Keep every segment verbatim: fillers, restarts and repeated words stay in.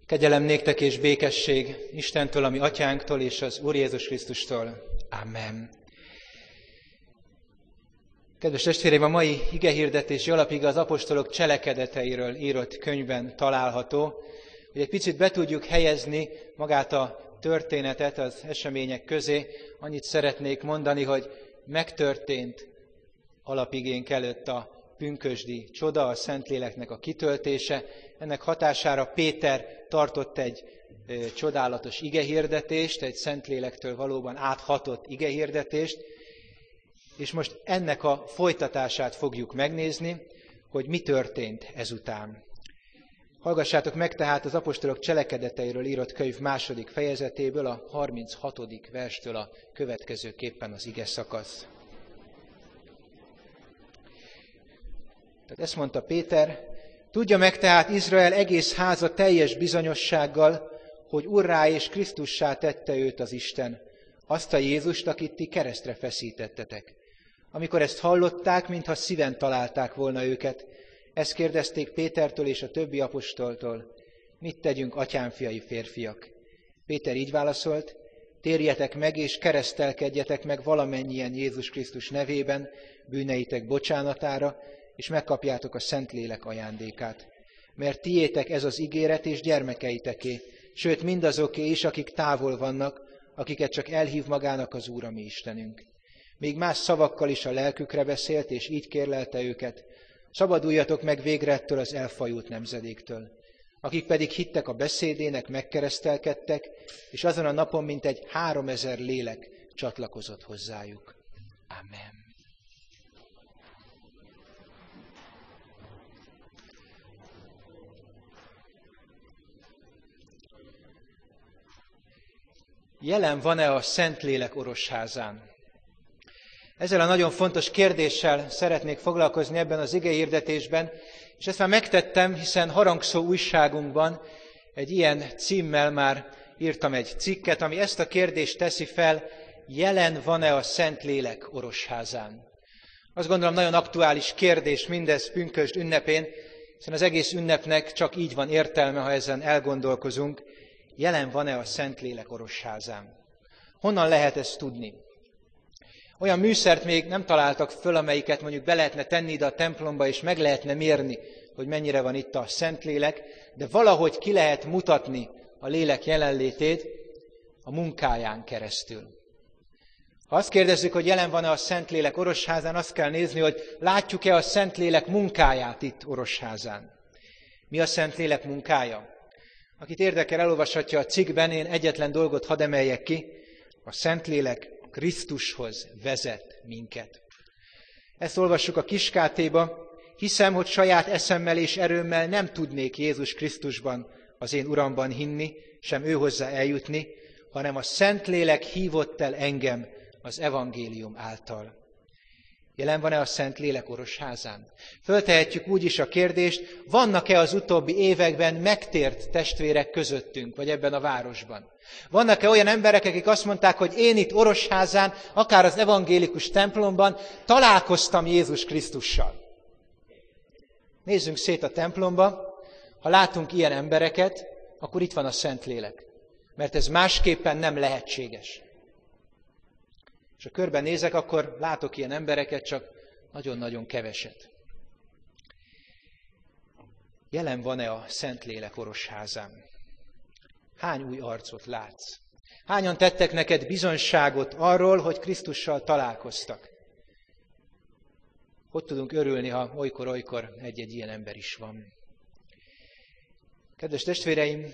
Kegyelem néktek és békesség Istentől, a mi atyánktól és az Úr Jézus Krisztustól. Amen. Kedves testvéreim, a mai igehirdetési alapige az apostolok cselekedeteiről írott könyvben található, hogy egy picit be tudjuk helyezni magát a történetet az események közé. Annyit szeretnék mondani, hogy megtörtént alapigénk előtt a pünkösdi csoda, a Szentléleknek a kitöltése. Ennek hatására Péter tartott egy e, csodálatos igehirdetést, egy Szentlélektől valóban áthatott igehirdetést, és most ennek a folytatását fogjuk megnézni, hogy mi történt ezután. Hallgassátok meg tehát az apostolok cselekedeteiről írott könyv második fejezetéből, a harminchatodik verstől a következőképpen az ige szakasz. Tehát ezt mondta Péter: tudja meg tehát Izrael egész háza teljes bizonyossággal, hogy Urrá és Krisztussá tette őt az Isten, azt a Jézust, akit ti keresztre feszítettetek. Amikor ezt hallották, mintha szíven találták volna őket, ezt kérdezték Pétertől és a többi apostoltól: mit tegyünk, atyámfiai férfiak? Péter így válaszolt: térjetek meg és keresztelkedjetek meg valamennyien Jézus Krisztus nevében bűneitek bocsánatára, és megkapjátok a Szentlélek ajándékát. Mert tiétek ez az ígéret és gyermekeiteké, sőt mindazoké is, akik távol vannak, akiket csak elhív magának az Úr, a mi Istenünk. Még más szavakkal is a lelkükre beszélt, és így kérlelte őket: szabaduljatok meg végre ettől az elfajult nemzedéktől. Akik pedig hittek a beszédének, megkeresztelkedtek, és azon a napon mintegy háromezer lélek csatlakozott hozzájuk. Amen. Jelen van-e a Szentlélek orosházán? Ezzel a nagyon fontos kérdéssel szeretnék foglalkozni ebben az igehirdetésben, és ezt már megtettem, hiszen Harangszó újságunkban egy ilyen címmel már írtam egy cikket, ami ezt a kérdést teszi fel: jelen van-e a Szentlélek orosházán? Azt gondolom, nagyon aktuális kérdés mindez pünkösd ünnepén, hiszen az egész ünnepnek csak így van értelme, ha ezen elgondolkozunk. Jelen van-e a Szentlélek orosházán? Honnan lehet ezt tudni? Olyan műszert még nem találtak föl, amelyiket mondjuk be lehetne tenni ide a templomba, és meg lehetne mérni, hogy mennyire van itt a Szentlélek, de valahogy ki lehet mutatni a lélek jelenlétét a munkáján keresztül. Ha azt kérdezzük, hogy jelen van-e a Szentlélek orosházán, azt kell nézni, hogy látjuk-e a Szentlélek munkáját itt orosházán. Mi a Szentlélek munkája? Akit érdekel, elolvashatja a cikkben, én egyetlen dolgot hadd emeljek ki: a Szentlélek Krisztushoz vezet minket. Ezt olvassuk a Kiskátéba: hiszem, hogy saját eszemmel és erőmmel nem tudnék Jézus Krisztusban, az én Uramban hinni, sem ő hozzá eljutni, hanem a Szentlélek hívott el engem az evangélium által. Jelen van-e a Szentlélek orosházán? Föltehetjük úgy is a kérdést: vannak-e az utóbbi években megtért testvérek közöttünk, vagy ebben a városban? Vannak-e olyan emberek, akik azt mondták, hogy én itt orosházán, akár az evangélikus templomban találkoztam Jézus Krisztussal? Nézzünk szét a templomba, ha látunk ilyen embereket, akkor itt van a Szentlélek. Mert ez másképpen nem lehetséges. És ha körben nézek, akkor látok ilyen embereket, csak nagyon-nagyon keveset. Jelen van-e a Szentlélek orosházán? Hány új arcot látsz? Hányan tettek neked bizonyságot arról, hogy Krisztussal találkoztak? Hogy tudunk örülni, ha olykor-olykor egy-egy ilyen ember is van? Kedves testvéreim,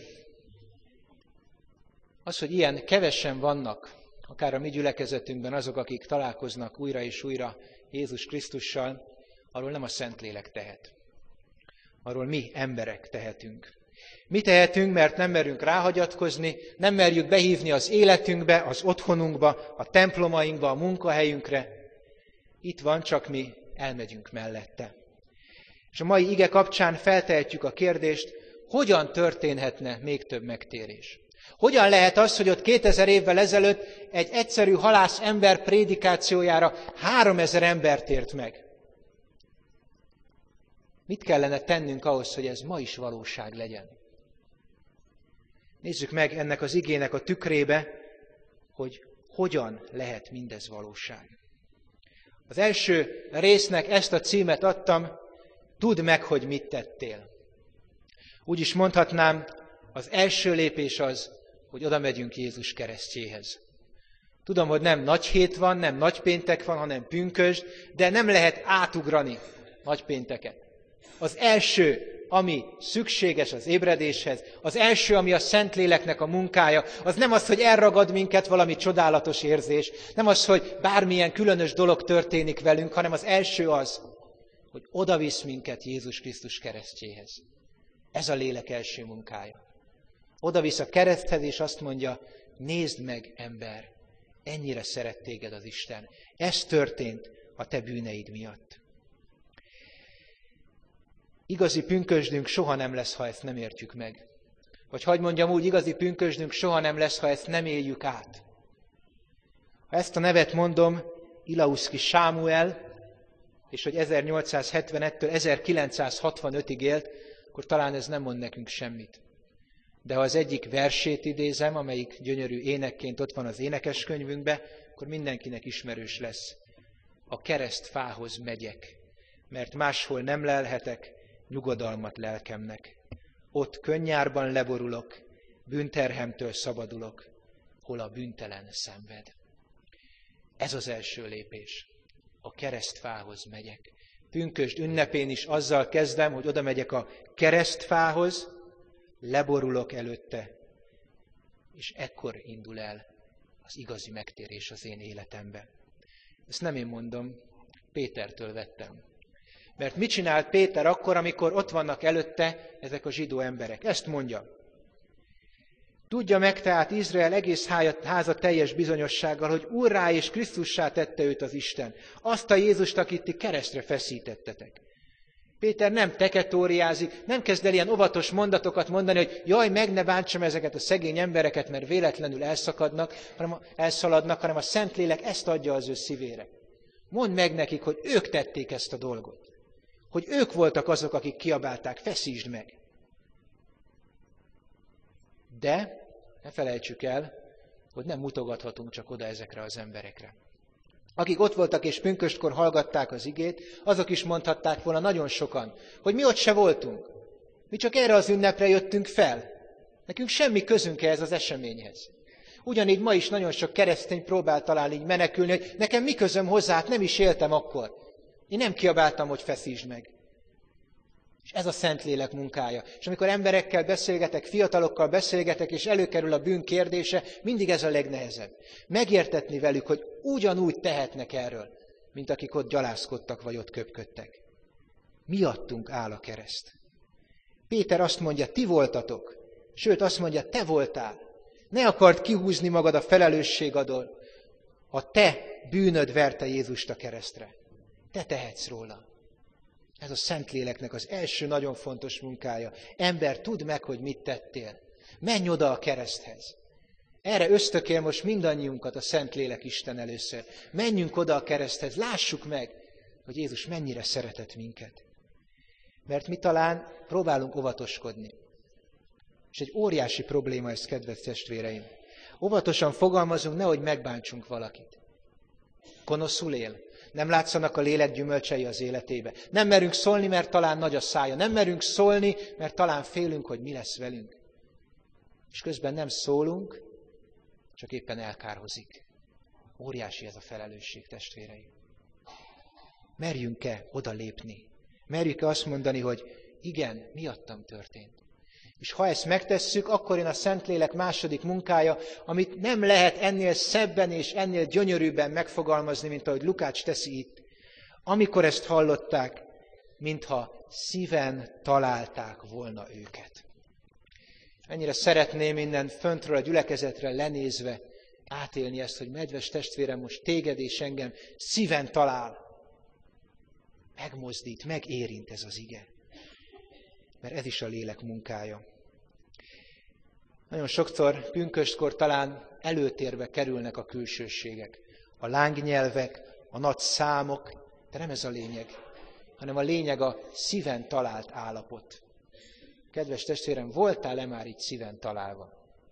az, hogy ilyen kevesen vannak, akár a mi gyülekezetünkben azok, akik találkoznak újra és újra Jézus Krisztussal, arról nem a Szentlélek tehet. Arról mi emberek tehetünk. Mi tehetünk, mert nem merünk ráhagyatkozni, nem merjük behívni az életünkbe, az otthonunkba, a templomainkba, a munkahelyünkre. Itt van, csak mi elmegyünk mellette. És a mai ige kapcsán feltehetjük a kérdést: hogyan történhetne még több megtérés? Hogyan lehet az, hogy ott kétezer évvel ezelőtt egy egyszerű halász ember prédikációjára háromezer ember tért meg? Mit kellene tennünk ahhoz, hogy ez ma is valóság legyen? Nézzük meg ennek az igének a tükrébe, hogy hogyan lehet mindez valóság. Az első résznek ezt a címet adtam, tudd meg, hogy mit tettél. Úgy is mondhatnám, az első lépés az, hogy oda megyünk Jézus keresztjéhez. Tudom, hogy nem nagy hét van, nem nagy péntek van, hanem pünkösd, de nem lehet átugrani nagy pénteket. Az első, ami szükséges az ébredéshez, az első, ami a Szentléleknek a munkája, az nem az, hogy elragad minket valami csodálatos érzés, nem az, hogy bármilyen különös dolog történik velünk, hanem az első az, hogy odavisz minket Jézus Krisztus keresztjéhez. Ez a lélek első munkája. Odavisz a kereszthez, és azt mondja, nézd meg, ember, ennyire szeret téged az Isten. Ez történt a te bűneid miatt. Igazi pünkösdünk soha nem lesz, ha ezt nem értjük meg. Vagy hadd mondjam úgy, igazi pünkösdünk soha nem lesz, ha ezt nem éljük át. Ha ezt a nevet mondom, Ilauszki Sámuel, és hogy ezernyolcszázhetvenettől ezerkilencszázhatvanötig élt, akkor talán ez nem mond nekünk semmit. De ha az egyik versét idézem, amelyik gyönyörű énekként ott van az énekeskönyvünkben, akkor mindenkinek ismerős lesz. A keresztfához megyek, mert máshol nem lelhetek nyugodalmat lelkemnek. Ott könnyárban leborulok, bűnterhemtől szabadulok, hol a bűntelen szenved. Ez az első lépés. A keresztfához megyek. Pünkösd ünnepén is azzal kezdem, hogy oda megyek a keresztfához, leborulok előtte, és ekkor indul el az igazi megtérés az én életembe. Ezt nem én mondom, Pétertől vettem. Mert mit csinált Péter akkor, amikor ott vannak előtte ezek a zsidó emberek? Ezt mondja. Tudja meg tehát Izrael egész háza teljes bizonyossággal, hogy Úrrá és Krisztussá tette őt az Isten. Azt a Jézust, akit ti keresztre feszítettetek. Péter nem teketóriázik, nem kezd el ilyen óvatos mondatokat mondani, hogy jaj, meg ne bántsam ezeket a szegény embereket, mert véletlenül elszakadnak, hanem elszaladnak, hanem a Szentlélek ezt adja az ő szívére. Mondd meg nekik, hogy ők tették ezt a dolgot. Hogy ők voltak azok, akik kiabálták, feszítsd meg. De ne felejtsük el, hogy nem mutogathatunk csak oda ezekre az emberekre. Akik ott voltak és pünköstkor hallgatták az igét, azok is mondhatták volna nagyon sokan, hogy mi ott se voltunk. Mi csak erre az ünnepre jöttünk fel. Nekünk semmi közünk ehhez az eseményhez. Ugyanígy ma is nagyon sok keresztény próbál talán így menekülni, hogy nekem mi közöm hozzá, hát nem is éltem akkor. Én nem kiabáltam, hogy feszítsd meg. És ez a Szentlélek munkája. És amikor emberekkel beszélgetek, fiatalokkal beszélgetek, és előkerül a bűn kérdése, mindig ez a legnehezebb. Megértetni velük, hogy ugyanúgy tehetnek erről, mint akik ott gyalázkodtak, vagy ott köpködtek. Miattunk áll a kereszt. Péter azt mondja, ti voltatok. Sőt, azt mondja, te voltál. Ne akard kihúzni magad a felelősség alól. A te bűnöd verte Jézust a keresztre. Te tehetsz róla. Ez a Szentléleknek az első nagyon fontos munkája. Ember, tudd meg, hogy mit tettél. Menj oda a kereszthez. Erre ösztökél most mindannyiunkat a Szentlélek Isten először. Menjünk oda a kereszthez, lássuk meg, hogy Jézus mennyire szeretett minket. Mert mi talán próbálunk óvatoskodni. És egy óriási probléma ez, kedves testvéreim. Óvatosan fogalmazunk, nehogy megbántsunk valakit. Gonoszul él. Nem látszanak a lélek gyümölcsei az életébe. Nem merünk szólni, mert talán nagy a szája. Nem merünk szólni, mert talán félünk, hogy mi lesz velünk. És közben nem szólunk, csak éppen elkárhozik. Óriási ez a felelősség, testvéreim. Merjünk-e oda lépni? Merjük-e azt mondani, hogy igen, miattam történt. És ha ezt megtesszük, akkor jön a Szentlélek második munkája, amit nem lehet ennél szebben és ennél gyönyörűbben megfogalmazni, mint ahogy Lukács teszi itt. Amikor ezt hallották, mintha szíven találták volna őket. Ennyire szeretném innen föntről a gyülekezetre lenézve átélni ezt, hogy nedves testvérem, most téged és engem szíven talál. Megmozdít, megérint ez az ige. Mert ez is a lélek munkája. Nagyon sokszor pünköstkor talán előtérbe kerülnek a külsőségek. A lángnyelvek, a nagy számok, de nem ez a lényeg, hanem a lényeg a szíven talált állapot. Kedves testvérem, voltál-e már így szíven találva?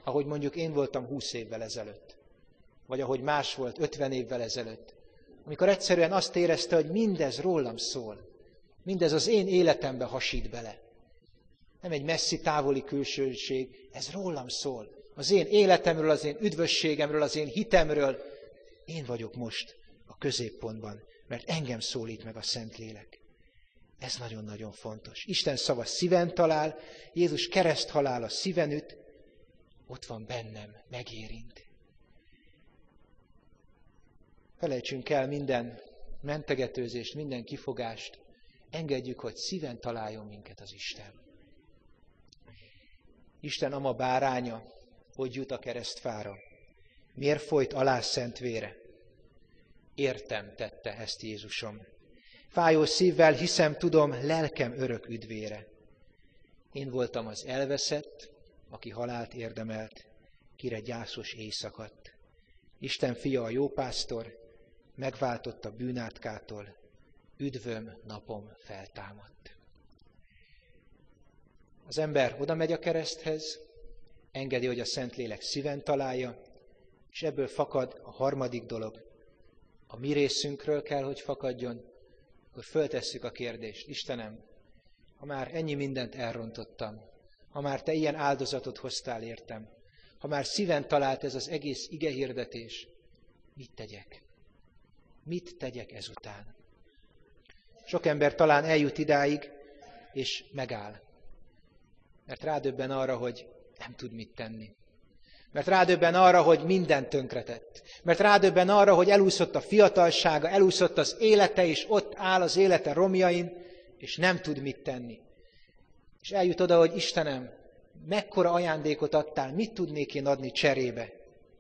ahogy mondjuk én voltam húsz évvel ezelőtt, vagy ahogy más volt ötven évvel ezelőtt, amikor egyszerűen azt érezte, hogy mindez rólam szól, mindez az én életembe hasít bele. Nem egy messzi, távoli külsőség, ez rólam szól. Az én életemről, az én üdvösségemről, az én hitemről. Én vagyok most a középpontban, mert engem szólít meg a Szentlélek. Ez nagyon-nagyon fontos. Isten szava szíven talál, Jézus kereszthalála szíven üt, ott van bennem, megérint. Felejtsünk el minden mentegetőzést, minden kifogást, engedjük, hogy szíven találjon minket az Isten. Isten ama báránya, hogy jut a keresztfára? Miért folyt alá szent vére? Értem tette ezt Jézusom. Fájó szívvel hiszem, tudom, lelkem örök üdvére. Én voltam az elveszett, aki halált érdemelt, kire gyászos éjszakadt. Isten fia a jópásztor, megváltott a bűnátkától, üdvöm napom feltámadt. Az ember oda megy a kereszthez, engedi, hogy a Szentlélek szíven találja, és ebből fakad a harmadik dolog. A mi részünkről kell, hogy fakadjon, akkor föltesszük a kérdést. Istenem, ha már ennyi mindent elrontottam, ha már Te ilyen áldozatot hoztál értem, ha már szíven talált ez az egész igehirdetés, mit tegyek? Mit tegyek ezután? Sok ember talán eljut idáig, és megáll. Mert rádöbben arra, hogy nem tud mit tenni. Mert rádöbben arra, hogy mindent tönkretett. Mert rádöbben arra, hogy elúszott a fiatalsága, elúszott az élete, és ott áll az élete romjain, és nem tud mit tenni. És eljut oda, hogy Istenem, mekkora ajándékot adtál, mit tudnék én adni cserébe?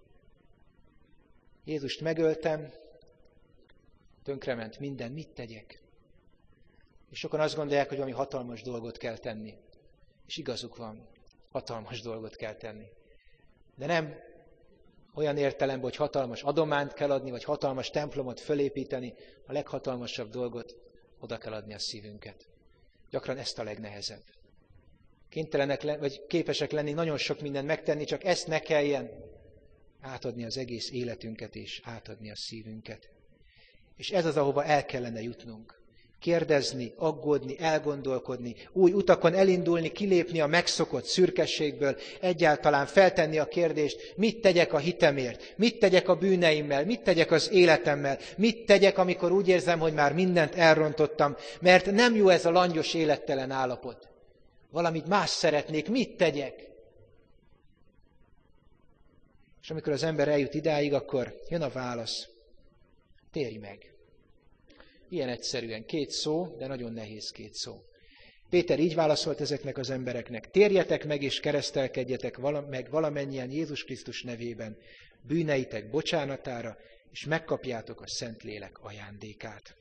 Jézust megöltem, tönkrement minden, mit tegyek? És sokan azt gondolják, hogy valami hatalmas dolgot kell tenni. És igazuk van, hatalmas dolgot kell tenni. De nem olyan értelemben, hogy hatalmas adományt kell adni, vagy hatalmas templomot fölépíteni, a leghatalmasabb dolgot oda kell adni a szívünket. Gyakran ezt a legnehezebb. Kénytelenek, le, vagy képesek lenni nagyon sok mindent megtenni, csak ezt ne kelljen átadni az egész életünket, és átadni a szívünket. És ez az, ahova el kellene jutnunk. Kérdezni, aggódni, elgondolkodni, új utakon elindulni, kilépni a megszokott szürkességből, egyáltalán feltenni a kérdést, mit tegyek a hitemért, mit tegyek a bűneimmel, mit tegyek az életemmel, mit tegyek, amikor úgy érzem, hogy már mindent elrontottam, mert nem jó ez a langyos élettelen állapot. Valamit más szeretnék, mit tegyek? És amikor az ember eljut idáig, akkor jön a válasz. Térj meg. Ilyen egyszerűen két szó, de nagyon nehéz két szó. Péter így válaszolt ezeknek az embereknek. Térjetek meg és keresztelkedjetek vala, meg valamennyien Jézus Krisztus nevében bűneitek bocsánatára, és megkapjátok a Szentlélek ajándékát.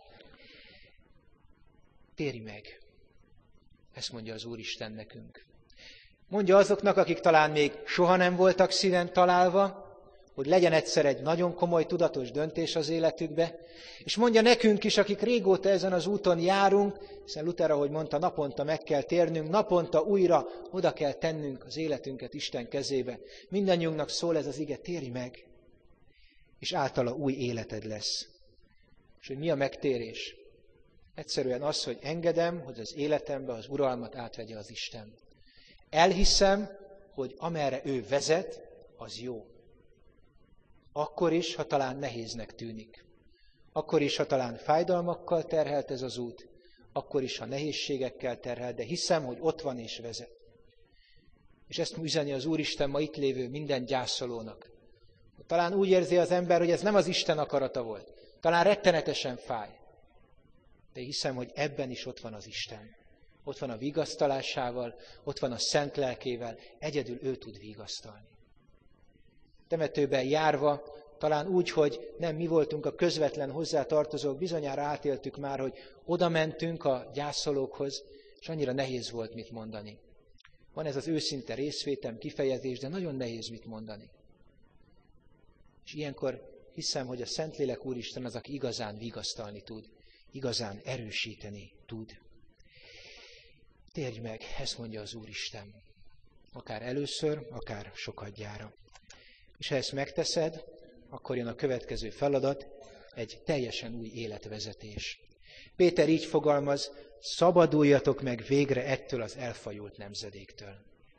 Térj meg! Ezt mondja az Úristen nekünk. Mondja azoknak, akik talán még soha nem voltak szíven találva, hogy legyen egyszer egy nagyon komoly, tudatos döntés az életükbe, és mondja nekünk is, akik régóta ezen az úton járunk, hiszen Luther, ahogy mondta, naponta meg kell térnünk, naponta újra oda kell tennünk az életünket Isten kezébe. Mindannyiunknak szól ez az ige, térj meg, és általa új életed lesz. És hogy mi a megtérés? Egyszerűen az, hogy engedem, hogy az életembe az uralmat átvegye az Isten. Elhiszem, hogy amerre ő vezet, az jó. Akkor is, ha talán nehéznek tűnik. Akkor is, ha talán fájdalmakkal terhelt ez az út. Akkor is, ha nehézségekkel terhelt, de hiszem, hogy ott van és vezet. És ezt üzeni az Úristen ma itt lévő minden gyászolónak. Talán úgy érzi az ember, hogy ez nem az Isten akarata volt. Talán rettenetesen fáj. De hiszem, hogy ebben is ott van az Isten. Ott van a vigasztalásával, ott van a szent lelkével, egyedül ő tud vigasztalni. Temetőben járva, talán úgy, hogy nem mi voltunk a közvetlen hozzátartozók, bizonyára átéltük már, hogy oda mentünk a gyászolókhoz, és annyira nehéz volt mit mondani. Van ez az őszinte részvétem, kifejezés, de nagyon nehéz mit mondani. És ilyenkor hiszem, hogy a Szentlélek Úristen az, aki igazán vigasztalni tud, igazán erősíteni tud. Térj meg, ezt mondja az Úristen. Akár először, akár sokadjára. És ha ezt megteszed, akkor jön a következő feladat, egy teljesen új életvezetés. Péter így fogalmaz, szabaduljatok meg végre ettől az elfajult nemzedéktől.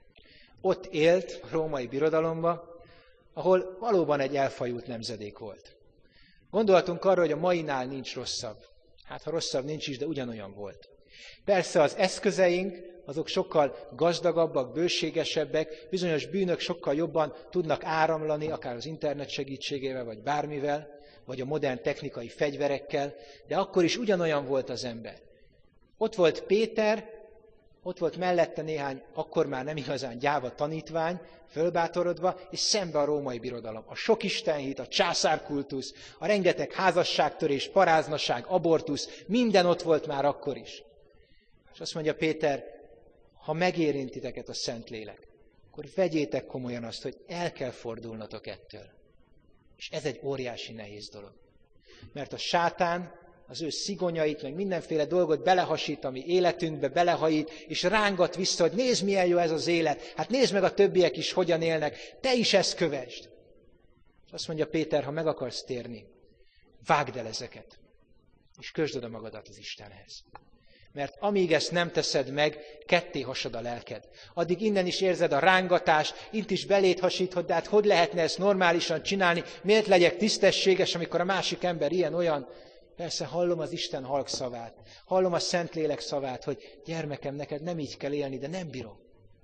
Ott élt a római birodalomban, ahol valóban egy elfajult nemzedék volt. Gondoltunk arra, hogy a mainál nincs rosszabb. Hát ha rosszabb nincs is, de ugyanolyan volt. Persze az eszközeink, azok sokkal gazdagabbak, bőségesebbek, bizonyos bűnök sokkal jobban tudnak áramlani, akár az internet segítségével, vagy bármivel, vagy a modern technikai fegyverekkel, de akkor is ugyanolyan volt az ember. Ott volt Péter, ott volt mellette néhány, akkor már nem igazán gyáva tanítvány, fölbátorodva, és szembe a római birodalom. A sok istenhit, a császárkultusz, a rengeteg házasságtörés, paráznaság, abortusz, minden ott volt már akkor is. És azt mondja Péter, ha megérint titeket a Szentlélek, akkor vegyétek komolyan azt, hogy el kell fordulnotok ettől. És ez egy óriási nehéz dolog. Mert a sátán az ő szigonyait, meg mindenféle dolgot belehasít a mi életünkbe, belehajít, és rángat vissza, hogy nézd, milyen jó ez az élet, hát nézd meg a többiek is, hogyan élnek, te is ezt kövesd. És azt mondja Péter, ha meg akarsz térni, vágd el ezeket, és kösd oda magadat az Istenhez. Mert amíg ezt nem teszed meg, ketté hasad a lelked. Addig innen is érzed a rángatást, itt is beléd hasítod, de hát hogy lehetne ezt normálisan csinálni, miért legyek tisztességes, amikor a másik ember ilyen-olyan. Persze hallom az Isten halk szavát, hallom a Szentlélek szavát, hogy gyermekem, neked nem így kell élni, de nem bírom.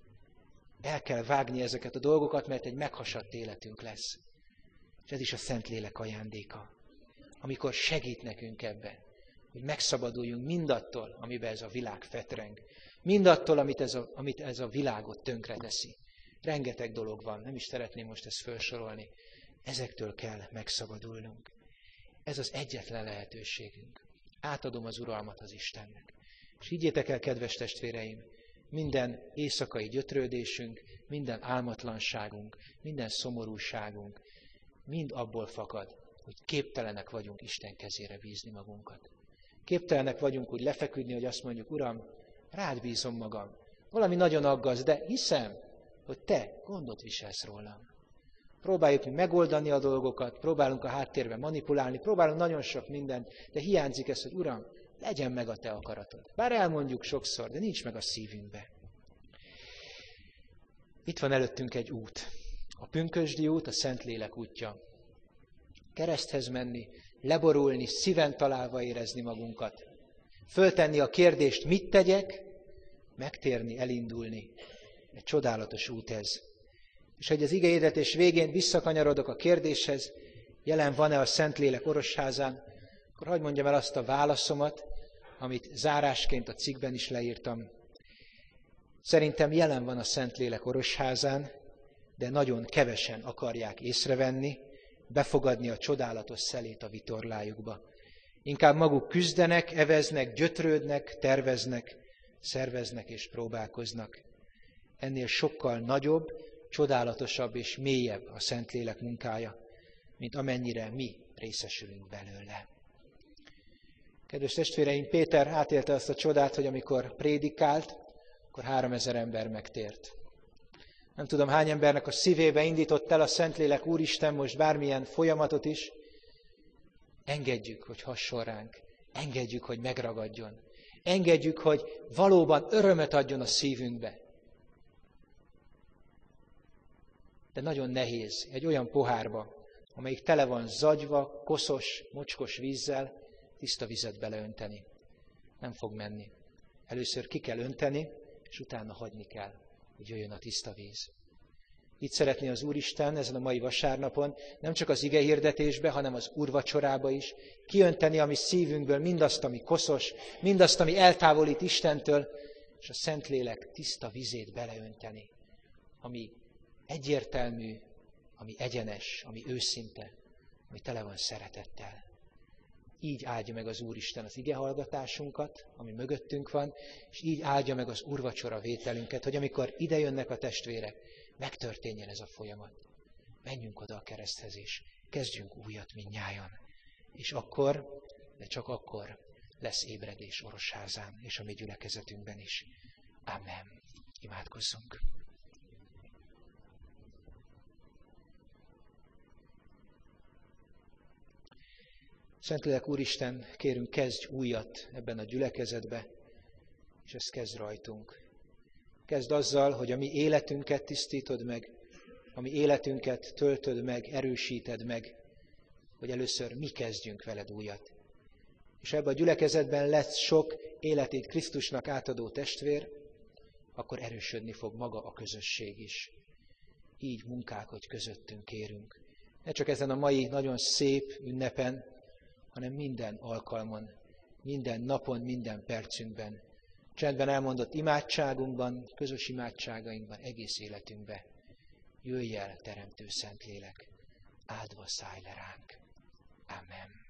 El kell vágni ezeket a dolgokat, mert egy meghasadt életünk lesz. És ez is a Szentlélek ajándéka, amikor segít nekünk ebbe, hogy megszabaduljunk mindattól, amiben ez a világ fetreng. Mindattól, amit ez a, amit ez a világot tönkreteszi. Rengeteg dolog van, nem is szeretném most ezt felsorolni. Ezektől kell megszabadulnunk. Ez az egyetlen lehetőségünk. Átadom az uralmat az Istennek. És higgyétek el, kedves testvéreim, minden éjszakai gyötrődésünk, minden álmatlanságunk, minden szomorúságunk, mind abból fakad, hogy képtelenek vagyunk Isten kezére bízni magunkat. Képtelenek vagyunk úgy lefeküdni, hogy azt mondjuk, Uram, rád bízom magam. Valami nagyon aggaszt, de hiszem, hogy te gondot viselsz rólam. Próbáljuk mi megoldani a dolgokat, próbálunk a háttérben manipulálni, próbálunk nagyon sok mindent, de hiányzik ez, hogy Uram, legyen meg a te akaratod. Bár elmondjuk sokszor, de nincs meg a szívünkbe. Itt van előttünk egy út. A pünkösdi út, a Szentlélek útja. Kereszthez menni, leborulni, szíven találva érezni magunkat. Föltenni a kérdést, mit tegyek, megtérni, elindulni. Egy csodálatos út ez. És hogy az igehirdetés végén visszakanyarodok a kérdéshez, jelen van-e a Szentlélek orosházán, akkor hadd mondjam el azt a válaszomat, amit zárásként a cikkben is leírtam. Szerintem jelen van a Szentlélek orosházán, de nagyon kevesen akarják észrevenni, befogadni a csodálatos szelét a vitorlájukba. Inkább maguk küzdenek, eveznek, gyötrődnek, terveznek, szerveznek és próbálkoznak. Ennél sokkal nagyobb, csodálatosabb és mélyebb a Szentlélek munkája, mint amennyire mi részesülünk belőle. Kedves testvéreim, Péter átélte azt a csodát, hogy amikor prédikált, akkor háromezer ember megtért. Nem tudom, hány embernek a szívébe indított el a Szentlélek Úristen most bármilyen folyamatot is. Engedjük, hogy hasson ránk. Engedjük, hogy megragadjon. Engedjük, hogy valóban örömet adjon a szívünkbe. De nagyon nehéz egy olyan pohárba, amelyik tele van zagyva, koszos, mocskos vízzel, tiszta vizet beleönteni. Nem fog menni. Először ki kell önteni, és utána hagyni kell, hogy jöjjön a tiszta víz. Itt szeretné az Úristen ezen a mai vasárnapon, nem csak az igehirdetésbe, hanem az úrvacsorába is, kiönteni a mi szívünkből mindazt, ami koszos, mindazt, ami eltávolít Istentől, és a Szentlélek tiszta vizét beleönteni, ami egyértelmű, ami egyenes, ami őszinte, ami tele van szeretettel. Így áldja meg az Úristen az igehallgatásunkat, ami mögöttünk van, és így áldja meg az úrvacsora vételünket, hogy amikor ide jönnek a testvérek, megtörténjen ez a folyamat. Menjünk oda a kereszthez, és kezdjünk újat mindnyájan. És akkor, de csak akkor lesz ébredés Orosházán, és a mi gyülekezetünkben is. Amen. Imádkozzunk. Szentlélek Úristen, kérünk, kezdj újat ebben a gyülekezetbe, és ez kezd rajtunk. Kezd azzal, hogy a mi életünket tisztítod meg, a mi életünket töltöd meg, erősíted meg, hogy először mi kezdjünk veled újat. És ebben a gyülekezetben lesz sok életét Krisztusnak átadó testvér, akkor erősödni fog maga a közösség is. Így munkálkodj közöttünk, kérünk. Ne csak ezen a mai nagyon szép ünnepen, hanem minden alkalmon, minden napon, minden percünkben, csendben elmondott imádságunkban, közös imádságainkban, egész életünkben. Jöjj el, Teremtő Szentlélek, áldva szállj le ránk. Amen.